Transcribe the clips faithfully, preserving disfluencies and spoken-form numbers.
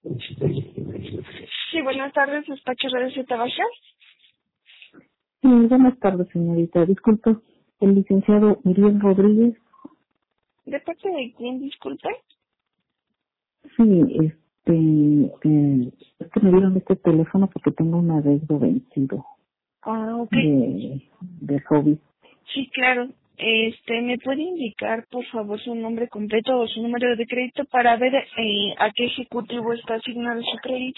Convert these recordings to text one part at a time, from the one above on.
Sí, buenas tardes, despacho de receta baja. Sí, buenas tardes, señorita. Disculpe, el licenciado Uriel Rodríguez. ¿De parte de quién, disculpe? Sí, este, eh, es que me dieron este teléfono porque tengo un adeudo vencido Ah, ok. de, de hobby. Sí, claro. Este, ¿me puede indicar, por favor, su nombre completo o su número de crédito para ver eh, a qué ejecutivo está asignado su crédito?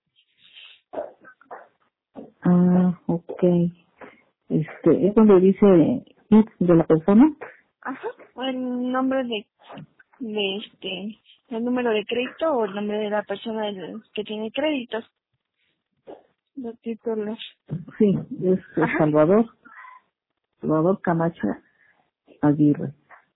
Ah, ok. Este, es donde dice I T de la persona. Ajá. El nombre de, de este, el número de crédito o el nombre de la persona del- que tiene créditos. Los títulos. Sí, es eh, Ajá. Salvador, Salvador Camacho Aguirre.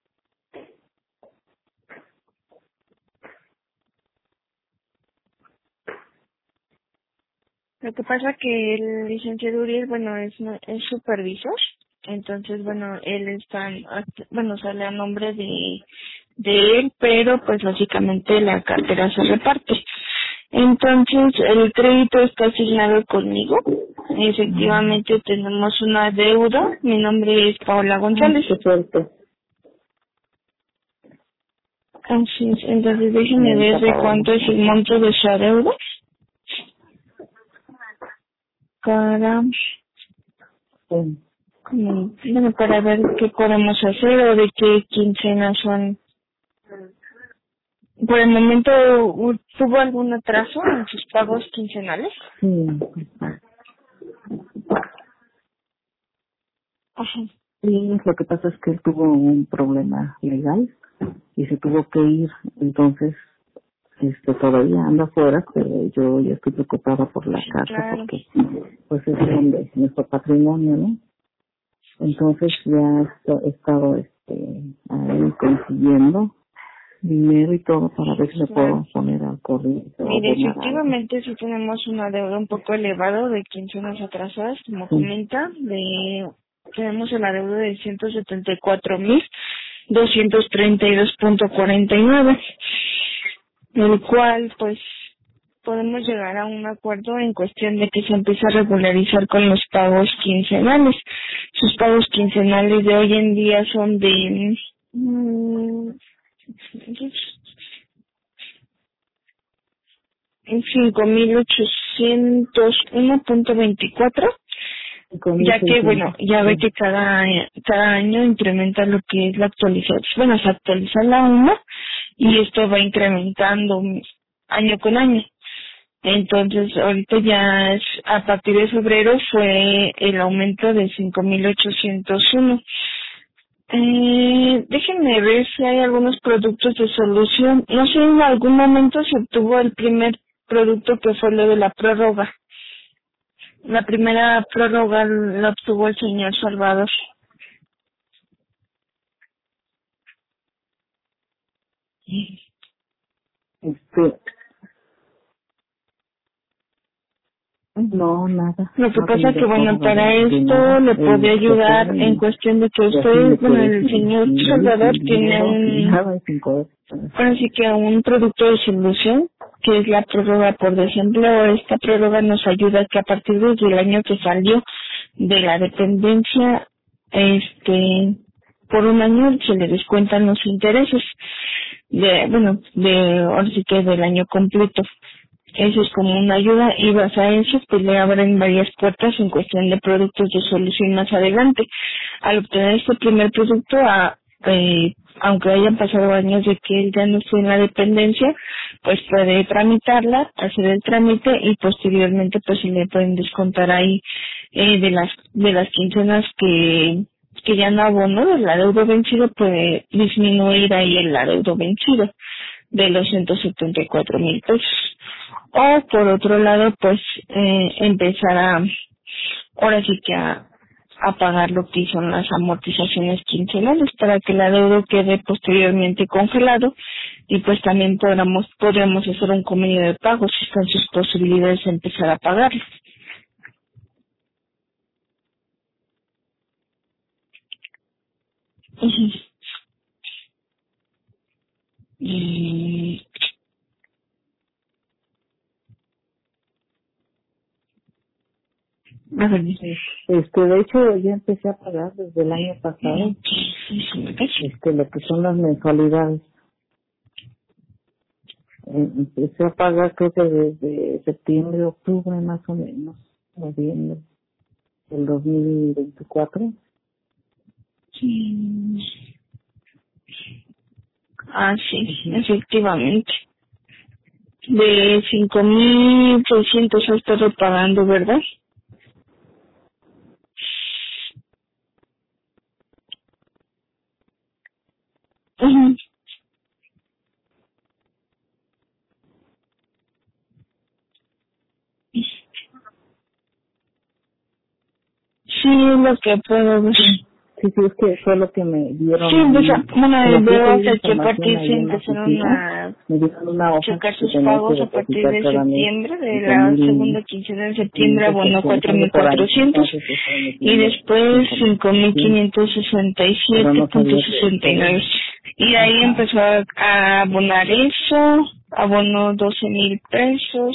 Lo que pasa que el licenciado Uriel, bueno, es, es supervisor, entonces, bueno, él está, act- bueno, sale a nombre de, de él, pero pues básicamente la cartera se reparte. Entonces, el crédito está asignado conmigo. Mm, Efectivamente, tenemos una deuda. Mi nombre es Paola ah, González. qué suerte, Así es. Entonces, déjenme ver señorita de Paola. cuánto es el Ok. monto de su deuda para Sí. Mm, bueno, para ver qué podemos hacer o de qué quincenas son. Por el momento, u- ¿tuvo algún atraso en sus pagos quincenales? Sí, Ajá. Sí, lo que pasa es que él tuvo un problema legal y se tuvo que ir, entonces este todavía anda afuera, pero yo ya estoy preocupada por la Sí, casa claro. porque pues es donde nuestro patrimonio, ¿no? Entonces ya esto- he estado este ahí consiguiendo dinero y todo para ver si me Claro. puedo poner al corriente o Mire, abonar algo. efectivamente sí tenemos una deuda un poco elevada de quincenas atrasadas, como Sí, comenta, de tenemos el adeudo de ciento setenta y cuatro mil doscientos treinta y dos punto cuarenta y nueve, el cual pues podemos llegar a un acuerdo en cuestión de que se empiece a regularizar con los pagos quincenales. Sus pagos quincenales de hoy en día son de mm, cinco mil ochocientos uno punto veinticuatro, cinco mil ya que bueno, seiscientos. ya ve Sí, que cada cada año incrementa lo que es la actualización, bueno, se actualiza la uno y esto va incrementando año con año. Entonces, ahorita ya es, a partir de febrero fue el aumento de cinco mil ochocientos uno. Eh, déjenme ver si hay algunos productos de solución. No sé, en algún momento se obtuvo el primer producto que fue lo de la prórroga. La primera prórroga la obtuvo el señor Salvador. este, no, nada, Lo que no ha pasa que, tenido bueno, prórroga de, para de esto nada. le puede Él se ayudar fue en y cuestión de que Y así me usted, bueno, quedé el sin, señor sin ley, Salvador sin tiene dinero, sin un, nada y sin poder. ahora sí que un producto de solución, que es la prórroga por desempleo. Esta prórroga nos ayuda a que a partir del año que salió de la dependencia, este, por un año se le descuentan los intereses de, bueno, de, ahora sí que del año completo. Eso es como una ayuda y basada en eso pues le abren varias puertas en cuestión de productos de solución más adelante. Al obtener este primer producto, a, eh, aunque hayan pasado años de que él ya no esté en la dependencia, pues puede tramitarla, hacer el trámite y posteriormente pues se le pueden descontar ahí eh, de las de las quincenas que que ya no abonó del adeudo vencido, puede disminuir ahí el adeudo vencido de los ciento setenta y cuatro mil pesos. O por otro lado, pues eh, empezar a, ahora sí que a, a pagar lo que son las amortizaciones quincenales para que el adeudo quede posteriormente congelado y pues también podamos, podremos hacer un convenio de pago si están sus posibilidades de empezar a pagarlo. Ujú. Y A ver, Este, de hecho, ya empecé a pagar desde el año pasado, este, lo que son las mensualidades. Eh, empecé a pagar creo que desde septiembre, octubre más o menos, noviembre del dos mil veinticuatro. sí. Ah, sí, efectivamente. De cinco mil seiscientos has estado pagando, ¿verdad? Ujú. Sí, lo que puedo ver. Sí, sí, es que fue lo que me dieron Sí, pues, ahí. bueno, Como fui a veo pedir que a información partir ahí sí en la empezaron oficina, a me dieron una hoja checar que sus tenía que pagos a partir depositar de cada mes septiembre, de cinco la mil, segunda quincena de septiembre quinientos, abonó cuatro algo mil por ahí. cuatrocientos Entonces estoy y metiendo después cinco mil cinco mil quinientos, quinientos sesenta y pero siete no punto sabía que sesenta y todo. nueve y de ahí Ajá. empezó a, a abonar eso, abonó doce mil pesos.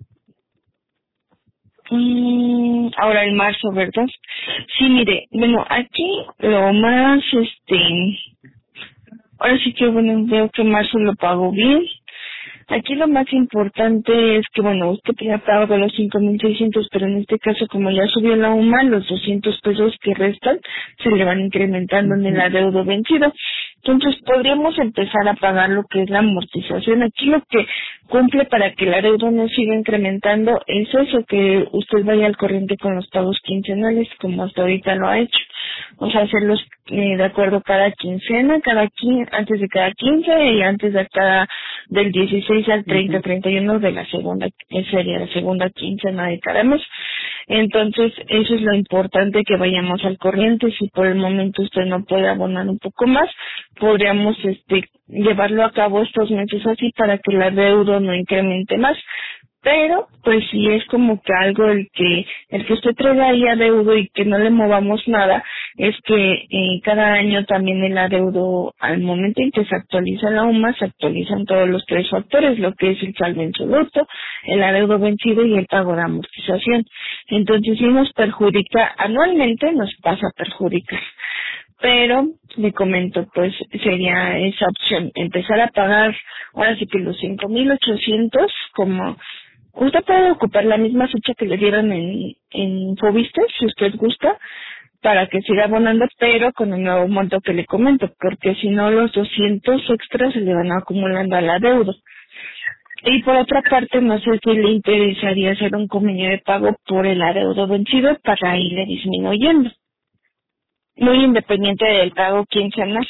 Mm, ahora en marzo, ¿verdad? Sí, mire, bueno, aquí lo más, este, ahora sí que bueno, veo que marzo lo pagó bien. Aquí lo más importante es que, bueno, usted ya pagó los cinco mil seiscientos, pero en este caso, como ya subió la U M A, los doscientos pesos que restan se le van incrementando en el Ujú. adeudo vencido. Entonces, podríamos empezar a pagar lo que es la amortización. Aquí lo que cumple para que el adeudo no siga incrementando es eso, que usted vaya al corriente con los pagos quincenales, como hasta ahorita lo ha hecho. O sea, hacerlos eh, de acuerdo cada quincena, cada quin antes de cada quince y antes de cada del dieciséis al treinta, Ujú. treinta y uno de la segunda, eh, sería la segunda quincena de cada mes. Entonces, eso es lo importante, que vayamos al corriente. Si por el momento usted no puede abonar un poco más, podríamos este llevarlo a cabo estos meses así para que el adeudo no incremente más. Pero, pues si es como que algo el que el que usted traiga ahí adeudo y que no le movamos nada, es que eh, cada año también el adeudo, al momento en que se actualiza la U M A, se actualizan todos los tres factores, lo que es el saldo bruto, el adeudo vencido y el pago de amortización. Entonces, si nos perjudica anualmente, nos pasa a perjudicar. Pero, le comento, pues sería esa opción, empezar a pagar, ahora sí que los cinco mil ochocientos, como usted puede ocupar la misma fecha que le dieron en, en Fobiste, si usted gusta, para que siga abonando, pero con el nuevo monto que le comento, porque si no los doscientos extras se le van acumulando a la deuda. Y por otra parte, no sé si le interesaría hacer un convenio de pago por el adeudo vencido para irle disminuyendo, muy independiente del pago quincenal.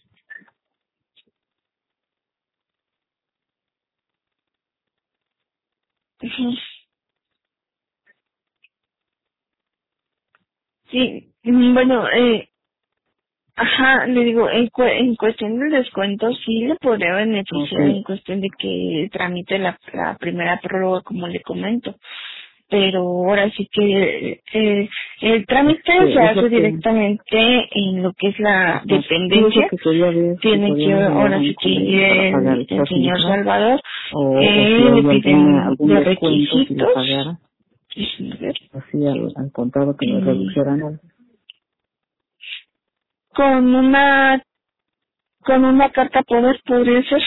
Ujú. Sí, mm, bueno, eh, ajá, le digo, en, cu- en cuestión del descuento sí le podría beneficiar en Okay. cuestión de que tramite la, la primera prórroga, como le comento. Pero ahora sí que eh, el trámite se Este, es hace lo que, directamente en lo que es la ajá, sí es lo dependencia. que quería ver, si Tiene que podíamos llegar a ahora un sí que ir convenio para pagar el, el estas señor mismas, Salvador, o, o si eh, le hay alguna, piden algún los descuento si lo requisitos, pagara, déjenme ver, así al, al contado que me y redujeran algo. con una con una carta poder podría ser.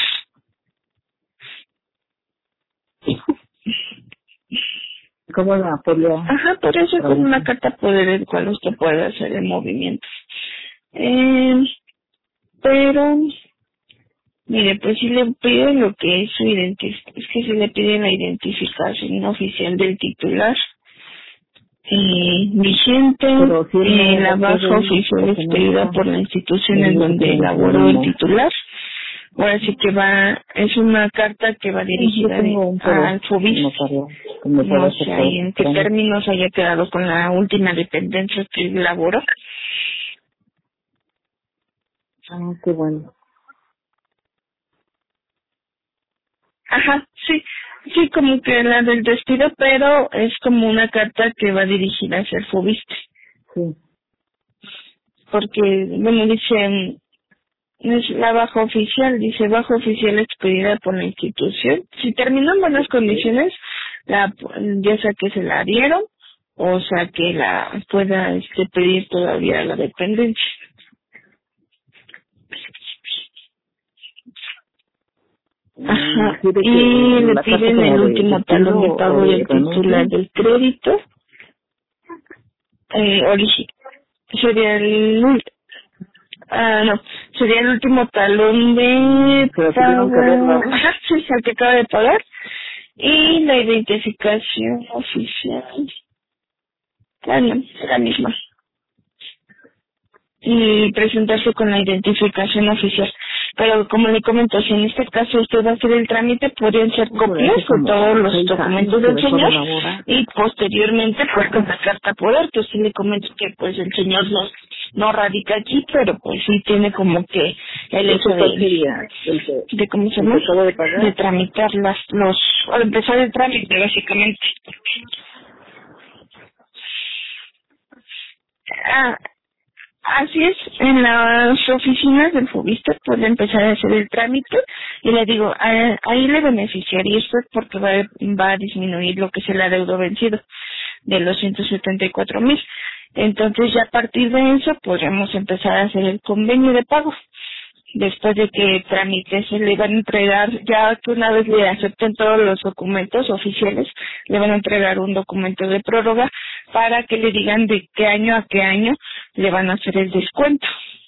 ¿Cómo la podría Ajá, por eso con una traducir? carta poder el cual usted puede hacer el movimiento. Eh, pero, mire, pues si le piden lo que es su identificación, es que si le piden la identificación oficial del titular, eh, vigente, Pero si él eh, no, la no baja puede ir oficial porque no expedida está, por la institución me en dijo que donde tiene que llevar elaboró un el monto. titular. Ahora sí que va, es una carta que va Sí, yo dirigida de- tengo un poder al FOBIS. notarial que me puede No hacer sé todo ahí ese en qué trámite. términos haya quedado con la última dependencia que elaboró. Ah, qué bueno. Ajá, sí, sí, como que la del despido, pero es como una carta que va dirigida hacia el FOBISTE. Sí. Porque, bueno, dice, no es la baja oficial, dice baja oficial expedida por la institución. Si terminó en buenas condiciones, la, ya sea que se la dieron o sea que la pueda este pedir todavía la dependencia. Ajá, Sí, de que y le la carta piden el como de último talón de despido o pago y de el titular renuncia. del crédito. Eh, origi sería el ul- ah no, sería el último talón de Se lo tuvieron que ver, pago, ¿verdad? ajá, sí, es el que acaba de pagar, y la identificación oficial, ah no, es la misma. Y presentarse con la identificación oficial. Pero como le comento, si en este caso usted va a hacer el trámite, podrían ser Pues copias hace de todos como los seis años documentos que del dejó de señor laborar. y posteriormente pues con la carta poder, que sí le comento que pues el señor no, no radica aquí, pero pues sí tiene como que el hecho ¿Eso cuál de, sería? ¿El que, de ¿cómo se el que llama? acabo de De pagar? tramitar las, los, o de empezar el trámite básicamente. Ah, así es, en las oficinas del Fobista puede empezar a hacer el trámite y le digo, a- ahí le beneficiaría esto porque va, va a disminuir lo que es el adeudo vencido de los ciento setenta y cuatro mil. Entonces ya a partir de eso podremos empezar a hacer el convenio de pago. Después de que tramite se le van a entregar, ya que una vez le acepten todos los documentos oficiales, le van a entregar un documento de prórroga para que le digan de qué año a qué año le van a hacer el descuento.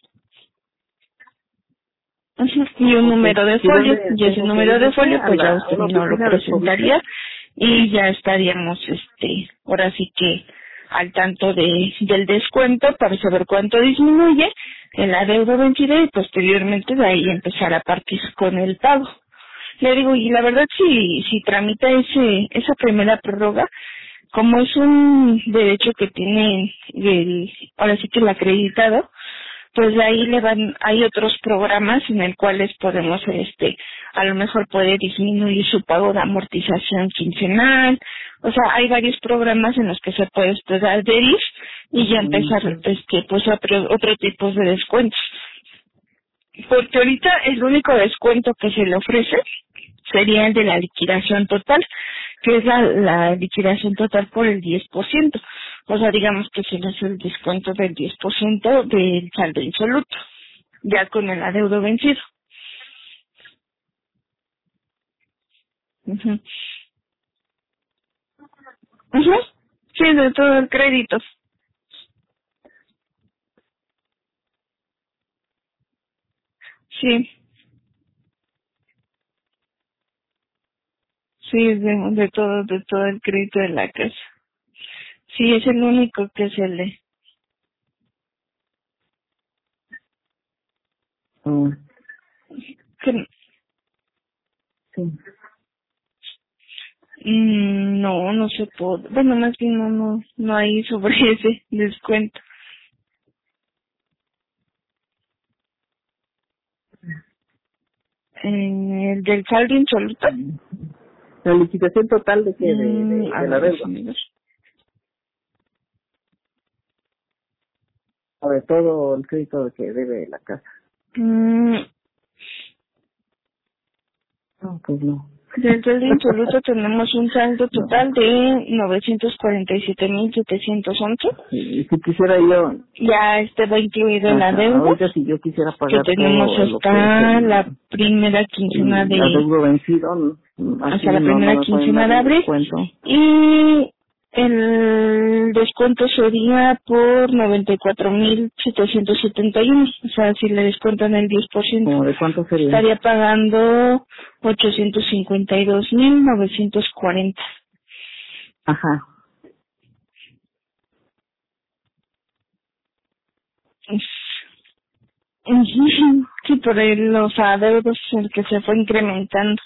Ujú. Y un Ok. número de ¿Y folio, dónde y ese tengo que número ir? de No sé, folio a pues ya la, a usted la no lo oficina del Fobista. presentaría y ya estaríamos este ahora sí que al tanto de del descuento para saber cuánto disminuye el adeudo vencido y posteriormente de ahí empezar a partir con el pago. Le digo, y la verdad si si tramita ese esa primera prórroga, como es un derecho que tiene el ahora sí que el acreditado, pues de ahí le van, hay otros programas en el cuales podemos, este, a lo mejor puede disminuir su pago de amortización quincenal, o sea, hay varios programas en los que se puede usted adherir y ya empezar, este, pues otro, otro tipo de descuentos. Porque ahorita el único descuento que se le ofrece sería el de la liquidación total, que es la, la liquidación total por el diez por ciento. O sea, digamos que se le hace el descuento del diez por ciento del saldo insoluto, ya con el adeudo vencido. Ujú. Ujú. Sí, de todo el crédito. Sí, sí, de, de todo, de todo el crédito de la casa. Sí, es el único que se le... Oh, que- sí. mm, no, no se puede. Bueno, más bien no, no, no hay sobre ese descuento. En el del saldo insoluto. La licitación total de que de, Mm, de, a de la ver, deuda. déjame ver. O de todo el crédito de que debe la casa. Mm, No, pues no. del saldo insoluto tenemos un saldo No. total de novecientos cuarenta y siete mil setecientos once. Y si quisiera yo, Ya este va incluido la ajá, deuda ahorita si yo quisiera que pagar tenemos todo lo que es hasta el, la primera quincena el de adeudo vencido, mm, así hasta la no, no primera me pueden quincena dar de un abril descuento. y el descuento sería por noventa y cuatro mil setecientos setenta y uno, o sea, si le descuentan el diez por ciento, ¿Como de cuánto sería? estaría pagando ochocientos cincuenta y dos mil novecientos cuarenta. Ajá. Ujú. Sí, por el- los adeudos, el que se fue incrementando.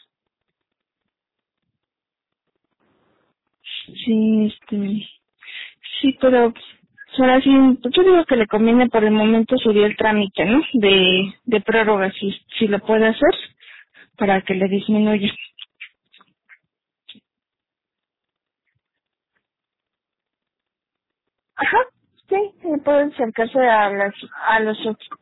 Sí, este, sí, pero pues, ahora sí, yo digo que le conviene por el momento sería el trámite, ¿no? De, de prórroga, si, si lo puede hacer, para que le disminuya. Ajá, sí, sí, puede acercarse a las, a los ocho.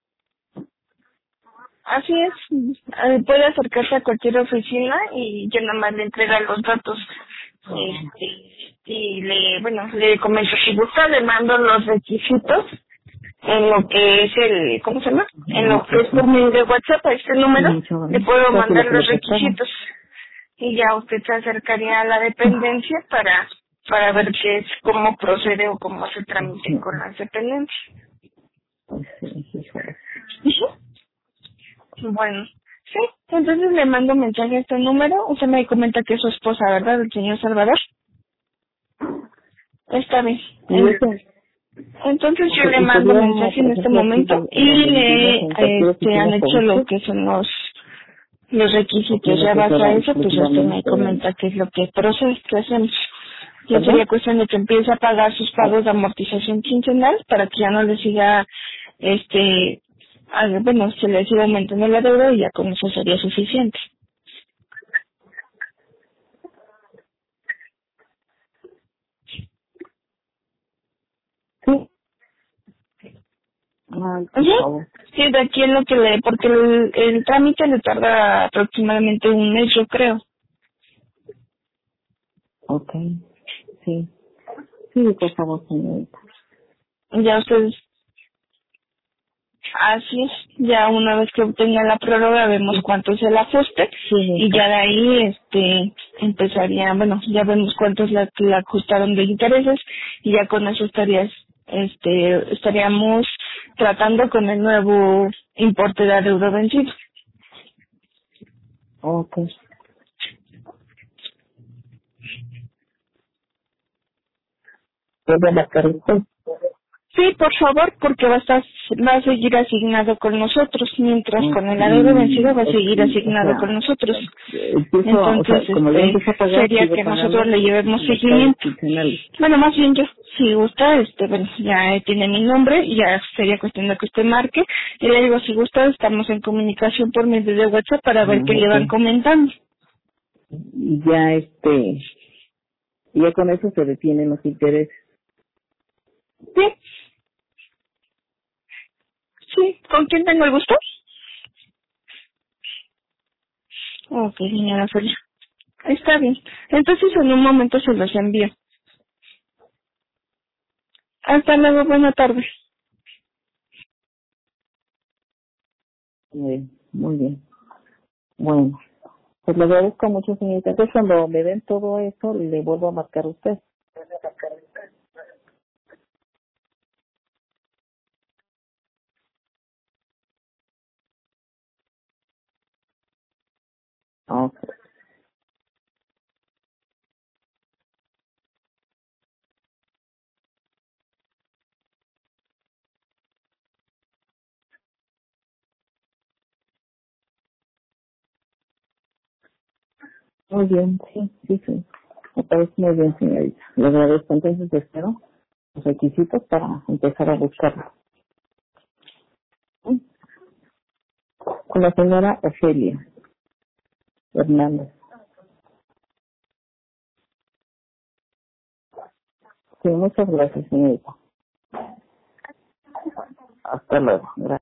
Así es, eh, puede acercarse a cualquier oficina y yo nada más le entrega los datos este, y le, bueno, le comento, si gusta le mando los requisitos en lo que es el, ¿cómo se llama? En lo que es por medio de WhatsApp, a este número, le puedo mandar los requisitos y ya usted se acercaría a la dependencia para para ver qué es, cómo procede o cómo se tramite con las dependencias. Ujú. Bueno, sí, entonces le mando un mensaje a este número. Usted me comenta que es su esposa, ¿verdad? El señor Salvador. Está bien. Entonces yo le mando mensaje en este momento y le este, anexo lo que son los los requisitos. Ya base a eso, pues usted me comenta qué es lo que procede, qué hacemos. Ya sería cuestión de que empiece a pagar sus pagos de amortización quincenal para que ya no le siga, este, a- bueno, se le siga aumentando la deuda y ya con eso sería suficiente. Sí. Ay, por Ujú. favor. Sí, de aquí en lo que le, porque el, el trámite le tarda aproximadamente un mes, yo creo. Ok. Sí. Sí, por favor, señorita. Ya ustedes, así es, ya una vez que obtenga la prórroga vemos cuánto es el ajuste Sí, y ya de ahí este empezaría, bueno, ya vemos cuánto es la que le ajustaron de intereses y ya con eso estarías, este, estaríamos tratando con el nuevo importe de deuda vencido. ok. ¿Puedo marcar usted? Sí, por favor, porque va a estar, va a seguir asignado con nosotros, mientras Ok, con el adeudo vencido va a seguir y, o asignado con sea, nosotros. empiezo, o Entonces, sea, como ya este, empecé a pagar, sería sigo que nosotros pagando le llevemos los pagos seguimiento. quincenales. Bueno, más bien yo, si gusta, este, bueno, ya tiene mi nombre y ya sería cuestión de que usted marque. Y le digo, si gusta, estamos en comunicación por medio de WhatsApp para ver qué Ah, le van ok. comentando. Y ya, este, y ya con eso se detienen los intereses. Sí, sí, ¿con quién tengo el gusto? Ok, señora Felia. Está bien. Entonces en un momento se los envío. Hasta luego, buena tarde. Muy bien, muy bien. Bueno, pues le agradezco mucho, señorita. Entonces, cuando me den todo eso, le vuelvo a marcar a usted. Ok, muy bien, sí, sí, sí. Me parece muy bien, señorita. Le agradezco. Entonces, espero los requisitos para empezar a buscarlo. ¿Sí? Con la señora Ofelia Hernández. Sí, muchas gracias, señorita. Hasta luego. Gracias.